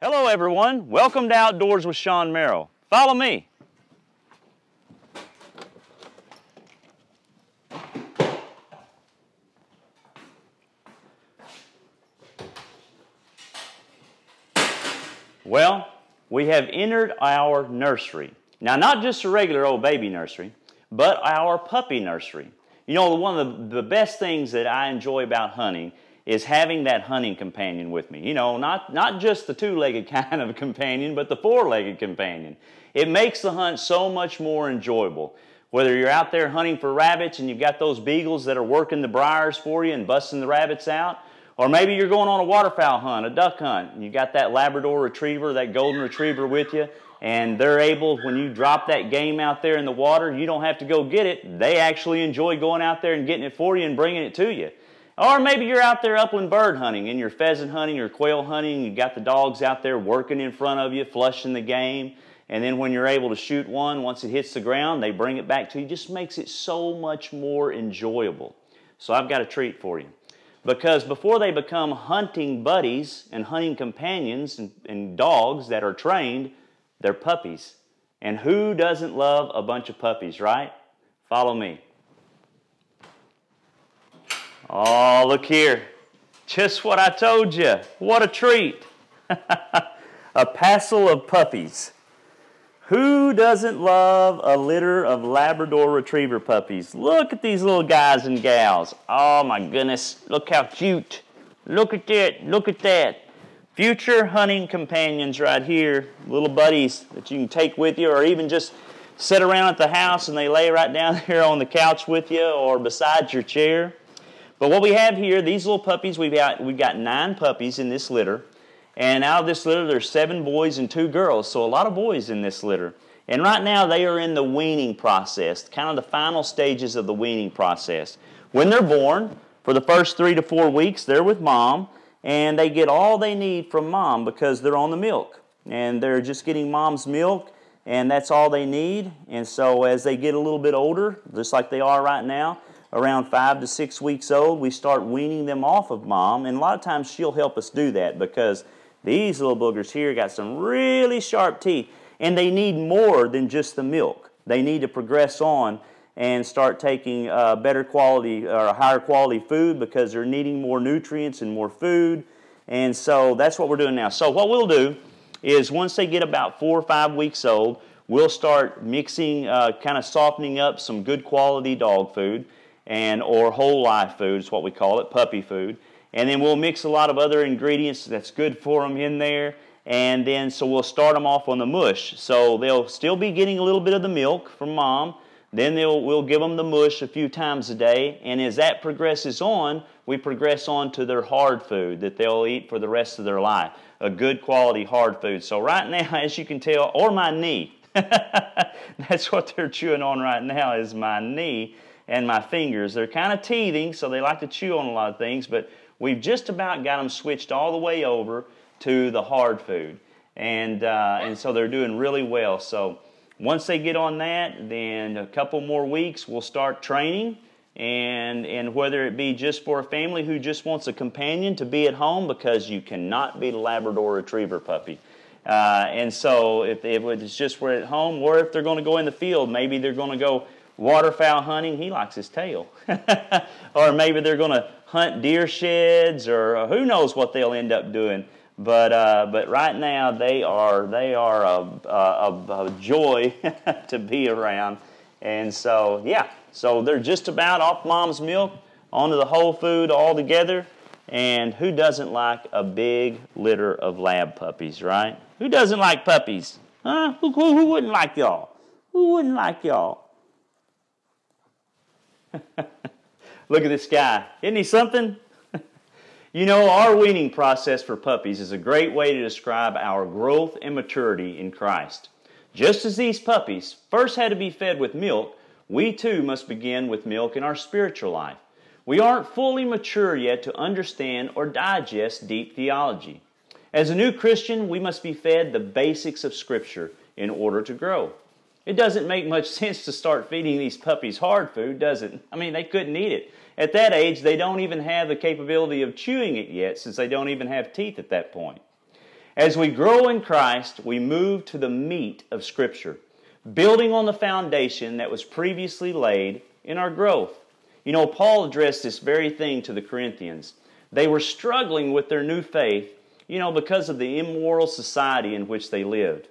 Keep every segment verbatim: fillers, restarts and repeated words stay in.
Hello everyone, welcome to Outdoors with Sean Merrill. Follow me. Well, we have entered our nursery. Now, not just a regular old baby nursery, but our puppy nursery. You know, one of the, the best things that I enjoy about hunting is having that hunting companion with me. You know, not, not just the two-legged kind of companion, but the four-legged companion. It makes the hunt so much more enjoyable. Whether you're out there hunting for rabbits and you've got those beagles that are working the briars for you and busting the rabbits out, or maybe you're going on a waterfowl hunt, a duck hunt, and you got that Labrador retriever, that golden retriever with you, and they're able, when you drop that game out there in the water, you don't have to go get it. They actually enjoy going out there and getting it for you and bringing it to you. Or maybe you're out there upland bird hunting and you're pheasant hunting or quail hunting. You've got the dogs out there working in front of you, flushing the game. And then when you're able to shoot one, once it hits the ground, they bring it back to you. It just makes it so much more enjoyable. So I've got a treat for you. Because before they become hunting buddies and hunting companions and, and dogs that are trained, they're puppies. And who doesn't love a bunch of puppies, right? Follow me. Oh, look here. Just what I told you. What a treat. A passel of puppies. Who doesn't love a litter of Labrador Retriever puppies? Look at these little guys and gals. Oh my goodness. Look how cute. Look at that. Look at that. Future hunting companions right here. Little buddies that you can take with you, or even just sit around at the house and they lay right down here on the couch with you or beside your chair. But what we have here, these little puppies, we've got, we've got nine puppies in this litter. And out of this litter, there's seven boys and two girls. So a lot of boys in this litter. And right now, they are in the weaning process, kind of the final stages of the weaning process. When they're born, for the first three to four weeks, they're with mom. And they get all they need from mom because they're on the milk. And they're just getting mom's milk, and that's all they need. And so as they get a little bit older, just like they are right now, around five to six weeks old, we start weaning them off of mom. And a lot of times she'll help us do that because these little boogers here got some really sharp teeth. And they need more than just the milk. They need to progress on and start taking uh, better quality or higher quality food because they're needing more nutrients and more food. And so that's what we're doing now. So what we'll do is once they get about four or five weeks old, we'll start mixing, uh, kind of softening up some good quality dog food. And or whole life food is what we call it, puppy food. And then we'll mix a lot of other ingredients that's good for them in there. And then so we'll start them off on the mush. So they'll still be getting a little bit of the milk from mom. Then they'll, we'll give them the mush a few times a day. And as that progresses on, we progress on to their hard food that they'll eat for the rest of their life. A good quality hard food. So right now, as you can tell, or my knee. That's what they're chewing on right now is my knee. And my fingers. They're kind of teething, so they like to chew on a lot of things, but we've just about got them switched all the way over to the hard food. And, uh, and so they're doing really well. So once they get on that, then a couple more weeks, we'll start training. And, and whether it be just for a family who just wants a companion to be at home, because you cannot beat a Labrador Retriever puppy. Uh, and so if, if it's just we're at home, or if they're going to go in the field, maybe they're going to go waterfowl hunting, he likes his tail. Or maybe they're going to hunt deer sheds, or who knows what they'll end up doing. But uh, but right now they are they are a, a, a joy to be around. And so yeah, so they're just about off mom's milk onto the whole food all together. And who doesn't like a big litter of lab puppies, right? Who doesn't like puppies? Huh? Who, who, who wouldn't like y'all? Who wouldn't like y'all? Look at this guy. Isn't he something? You know, our weaning process for puppies is a great way to describe our growth and maturity in Christ. Just as these puppies first had to be fed with milk, we too must begin with milk in our spiritual life. We aren't fully mature yet to understand or digest deep theology. As a new Christian, we must be fed the basics of Scripture in order to grow. It doesn't make much sense to start feeding these puppies hard food, does it? I mean, they couldn't eat it. At that age, they don't even have the capability of chewing it yet, since they don't even have teeth at that point. As we grow in Christ, we move to the meat of Scripture, building on the foundation that was previously laid in our growth. You know, Paul addressed this very thing to the Corinthians. They were struggling with their new faith, you know, because of the immoral society in which they lived.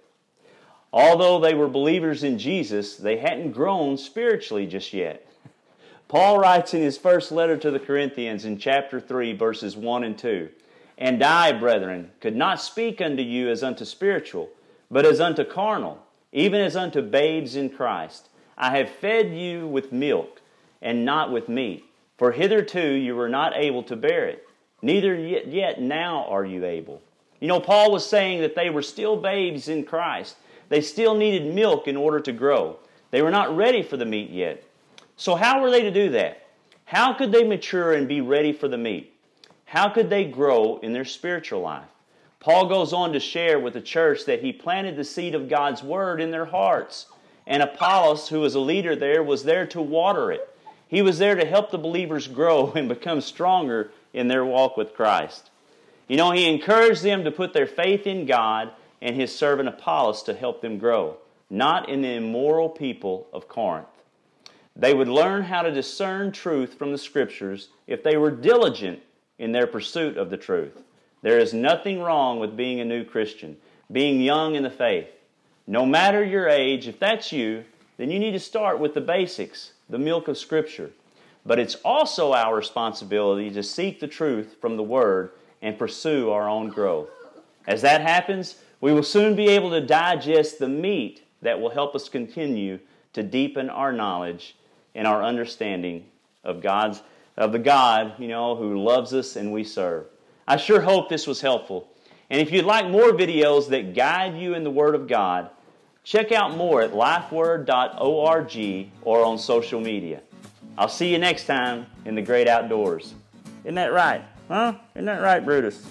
Although they were believers in Jesus, they hadn't grown spiritually just yet. Paul writes in his first letter to the Corinthians in chapter three, verses one and two, "And I, brethren, could not speak unto you as unto spiritual, but as unto carnal, even as unto babes in Christ. I have fed you with milk, and not with meat, for hitherto you were not able to bear it, neither yet, yet now are you able." You know, Paul was saying that they were still babes in Christ. They still needed milk in order to grow. They were not ready for the meat yet. So how were they to do that? How could they mature and be ready for the meat? How could they grow in their spiritual life? Paul goes on to share with the church that he planted the seed of God's Word in their hearts. And Apollos, who was a leader there, was there to water it. He was there to help the believers grow and become stronger in their walk with Christ. You know, he encouraged them to put their faith in God and His servant Apollos to help them grow, not in the immoral people of Corinth. They would learn how to discern truth from the Scriptures if they were diligent in their pursuit of the truth. There is nothing wrong with being a new Christian, being young in the faith. No matter your age, if that's you, then you need to start with the basics, the milk of Scripture. But it's also our responsibility to seek the truth from the Word and pursue our own growth. As that happens, we will soon be able to digest the meat that will help us continue to deepen our knowledge and our understanding of God's of the God, you know, who loves us and we serve. I sure hope this was helpful. And if you'd like more videos that guide you in the Word of God, check out more at lifeword dot org or on social media. I'll see you next time in the great outdoors. Isn't that right? Huh? Isn't that right, Brutus?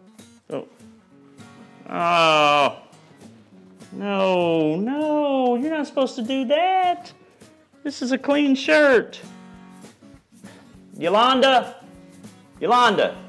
Oh. Oh. No, no, you're not supposed to do that. This is a clean shirt. Yolanda, Yolanda.